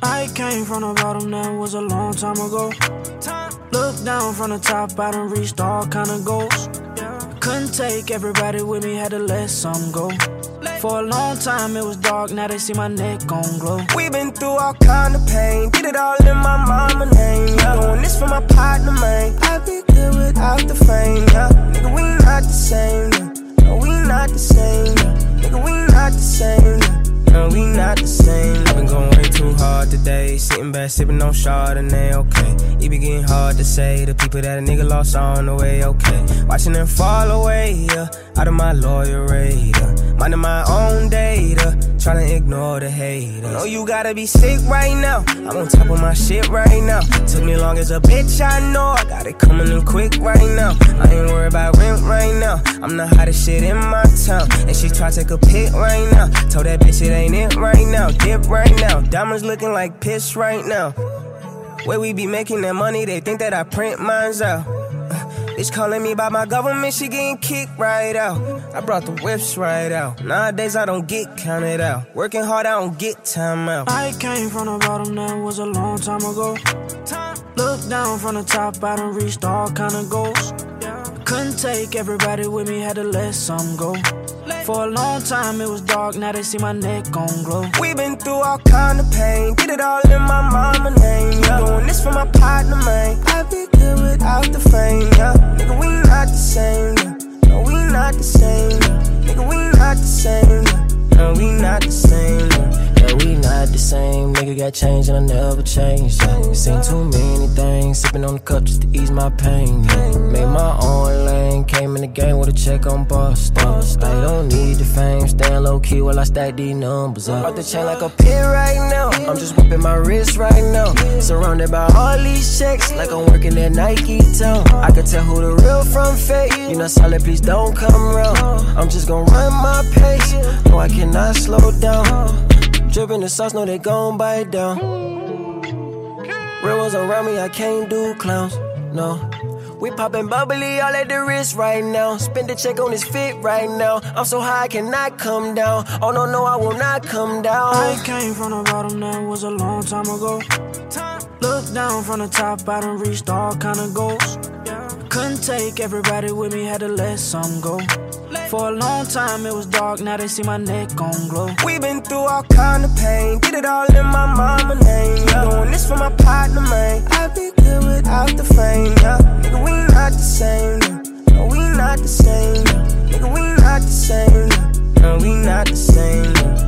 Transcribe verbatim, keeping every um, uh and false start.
I came from the bottom, that was a long time ago. Look down from the top, I done reached all kind of goals. Couldn't take everybody with me, had to let some go. For a long time it was dark, now they see my neck gon' glow. We been through all kind of pain, did it all in my mama name, yeah. Doing this for my partner, man. I'd be good without the fame, yeah. Nigga, we not the same, yeah. No, we not the same, yeah. Nigga, we not the same, yeah. No, we not the same. I've been going way too hard today. Sitting back, sipping on Chardonnay, okay. It be getting hard to say the people that a nigga lost on the way, okay. Watching them fall away, yeah. Out of my loyal radar. Minding my own data, trying to ignore the haters. Know you gotta be sick right now. I'm on top of my shit right now. Took me long as a bitch, I know. I got it coming in quick right now. I ain't worried about rent right now. I'm the hottest shit in my town. And she try to take a pic right now. Told that bitch it ain't it right now. Dip right now. Diamonds looking like piss right now. Where we be making that money, they think that I print mines out. Bitch calling me by my government, she getting kicked right out. I brought the whips right out. Nowadays I don't get counted out. Working hard, I don't get time out. I came from the bottom, that was a long time ago. Look down from the top, I done reached all kind of goals. Couldn't take everybody with me, had to let some go. For a long time it was dark, now they see my neck gon' glow. We been through all kind of pain, did it all in my mama name, yeah. Doing this for my partner, man. I'd be good without the fame, yeah. Nigga, we not the same, yeah. No, we not the same, yeah. Nigga, we not the same, yeah. No, we not the same, yeah. Yeah, we not the same. Nigga got changed and I never changed. Yeah. Seen too many things, sipping on the cup just to ease my pain. Yeah. Made my own lane, came in the game with a check on bust. I don't need the fame, staying low key while I stack these numbers up. Off the chain like a pit right now. I'm just whipping my wrist right now. Surrounded by all these checks, like I'm working at Nike Town. I can tell who the real from fake. You know, solid, please don't come round. I'm just gonna run my pace. No, I cannot slow down. Drippin' the sauce, know they gon' bite down. Real ones around me, I can't do clowns, no. We poppin' bubbly all at the wrist right now. Spend the check on his fit right now. I'm so high, I cannot come down. Oh no, no, I will not come down. I came from the bottom, that was a long time ago. Look down from the top, I done reached all kind of goals. Couldn't take everybody with me, had to let some go. For a long time it was dark, now they see my neck gon' glow. We been through all kind of pain, did it all in my mama name, yeah. Doing this for my partner, man. I'd be good without the fame, yeah. Nigga, we not the same, yeah. No, we not the same, yeah. Nigga, we not the same, yeah. No, we not the same, yeah.